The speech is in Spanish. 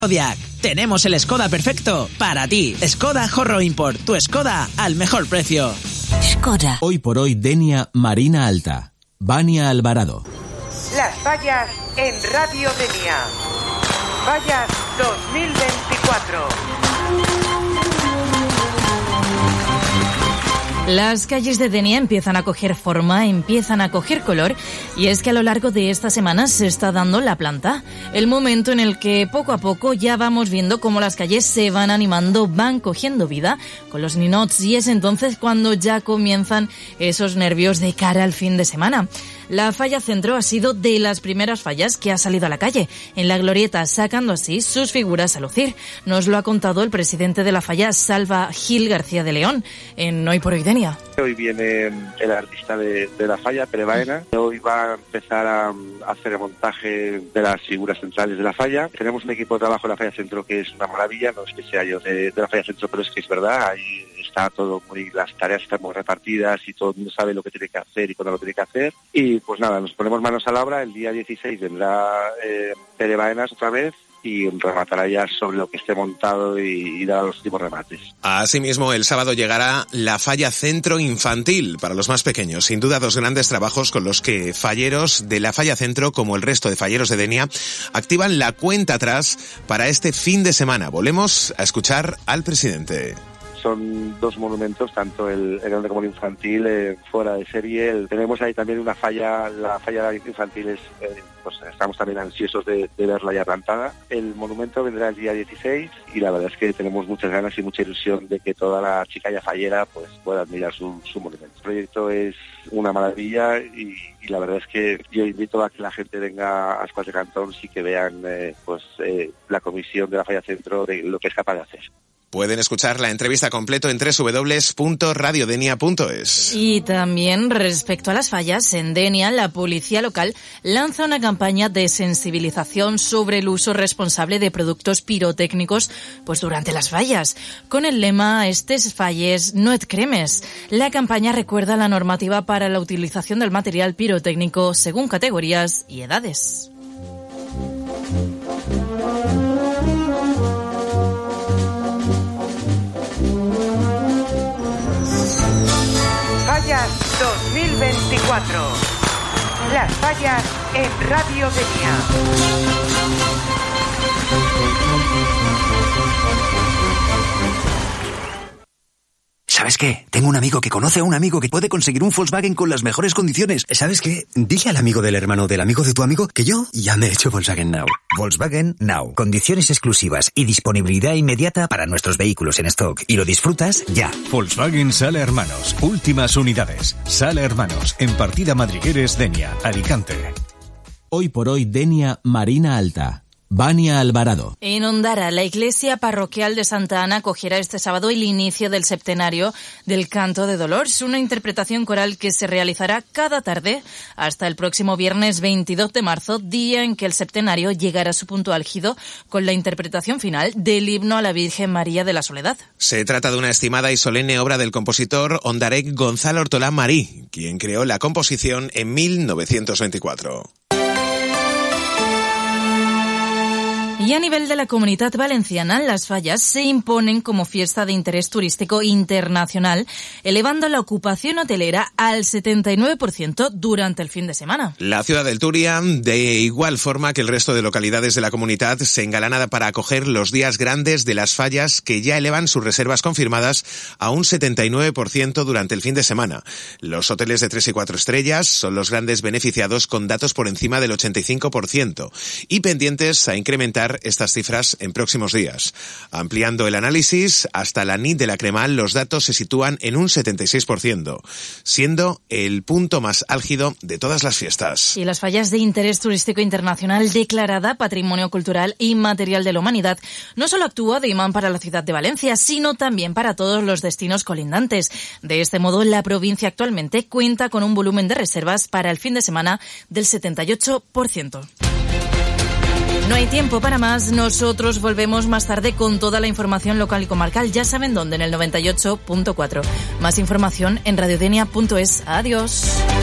Zodiac, tenemos el Skoda perfecto para ti. Skoda Horro Import, tu Skoda al mejor precio. Skoda. Hoy por hoy Denia Marina Alta. Vania Alvarado. Las fallas en Radio Denia. Fallas 2024. Las calles de Denia empiezan a coger forma, empiezan a coger color, y es que a lo largo de esta semana se está dando la planta, el momento en el que poco a poco ya vamos viendo cómo las calles se van animando, van cogiendo vida con los ninots, y es entonces cuando ya comienzan esos nervios de cara al fin de semana. La falla centro ha sido de las primeras fallas que ha salido a la calle, en la glorieta, sacando así sus figuras a lucir. Nos lo ha contado el presidente de la falla, Salva Gil García de León, en Hoy por Hoy Denia. Hoy viene el artista de la falla, Pere Baena. Hoy va a empezar a hacer el montaje de las figuras centrales de la falla. Tenemos un equipo de trabajo en la falla centro que es una maravilla, no es que sea yo de la falla centro, pero es que es verdad, ahí está todo las tareas están muy repartidas y todo el mundo sabe lo que tiene que hacer y cuándo lo tiene que hacer. Y pues nada, nos ponemos manos a la obra. El día 16 vendrá Pere Baenas otra vez y rematará ya sobre lo que esté montado y dará los últimos remates. Asimismo, el sábado llegará la falla centro infantil para los más pequeños. Sin duda, dos grandes trabajos con los que falleros de la falla centro, como el resto de falleros de Denia, activan la cuenta atrás para este fin de semana. Volvemos a escuchar al presidente. Son dos monumentos, tanto el grande como el infantil, fuera de serie. Tenemos ahí también una falla, la falla infantil pues estamos también ansiosos de verla ya plantada. El monumento vendrá el día 16 y la verdad es que tenemos muchas ganas y mucha ilusión de que toda la chicalla fallera pues pueda admirar su monumento. El proyecto es una maravilla y la verdad es que yo invito a que la gente venga a Escuadras de Cantón y que vean la comisión de la falla centro de lo que es capaz de hacer. Pueden escuchar la entrevista completo en www.radiodenia.es. Y también respecto a las fallas, en Denia la policía local lanza una campaña de sensibilización sobre el uso responsable de productos pirotécnicos pues durante las fallas, con el lema "Estes falles no et cremes". La campaña recuerda la normativa para la utilización del material pirotécnico según categorías y edades. Fallas 2024. Las fallas en Radio Denia. ¿Sabes qué? Tengo un amigo que conoce a un amigo que puede conseguir un Volkswagen con las mejores condiciones. ¿Sabes qué? Dile al amigo del hermano del amigo de tu amigo que yo ya me he hecho Volkswagen Now. Volkswagen Now. Condiciones exclusivas y disponibilidad inmediata para nuestros vehículos en stock. Y lo disfrutas ya. Volkswagen Sala Hermanos. Últimas unidades. Sala Hermanos. En Partida Madrigueres, Denia, Alicante. Hoy por hoy Denia Marina Alta. Vania Alvarado. En Ondara, la iglesia parroquial de Santa Ana acogerá este sábado el inicio del septenario del Canto de Dolors, una interpretación coral que se realizará cada tarde hasta el próximo viernes 22 de marzo, día en que el septenario llegará a su punto álgido con la interpretación final del himno a la Virgen María de la Soledad. Se trata de una estimada y solemne obra del compositor ondarec Gonzalo Ortolán Marí, quien creó la composición en 1924. Y a nivel de la Comunitat Valenciana, las fallas se imponen como fiesta de interés turístico internacional, elevando la ocupación hotelera al 79% durante el fin de semana. La ciudad del Túria, de igual forma que el resto de localidades de la comunidad, se engalana para acoger los días grandes de las fallas, que ya elevan sus reservas confirmadas a un 79% durante el fin de semana. Los hoteles de 3 y 4 estrellas son los grandes beneficiados, con datos por encima del 85% y pendientes a incrementar estas cifras en próximos días. Ampliando el análisis, hasta la nit de la Cremal los datos se sitúan en un 76%, siendo el punto más álgido de todas las fiestas. Y las fallas de interés turístico internacional declarada Patrimonio Cultural y Material de la Humanidad no solo actúa de imán para la ciudad de Valencia, sino también para todos los destinos colindantes. De este modo, la provincia actualmente cuenta con un volumen de reservas para el fin de semana del 78%. No hay tiempo para más. Nosotros volvemos más tarde con toda la información local y comarcal. Ya saben dónde, en el 98.4. Más información en radiodenia.es. Adiós.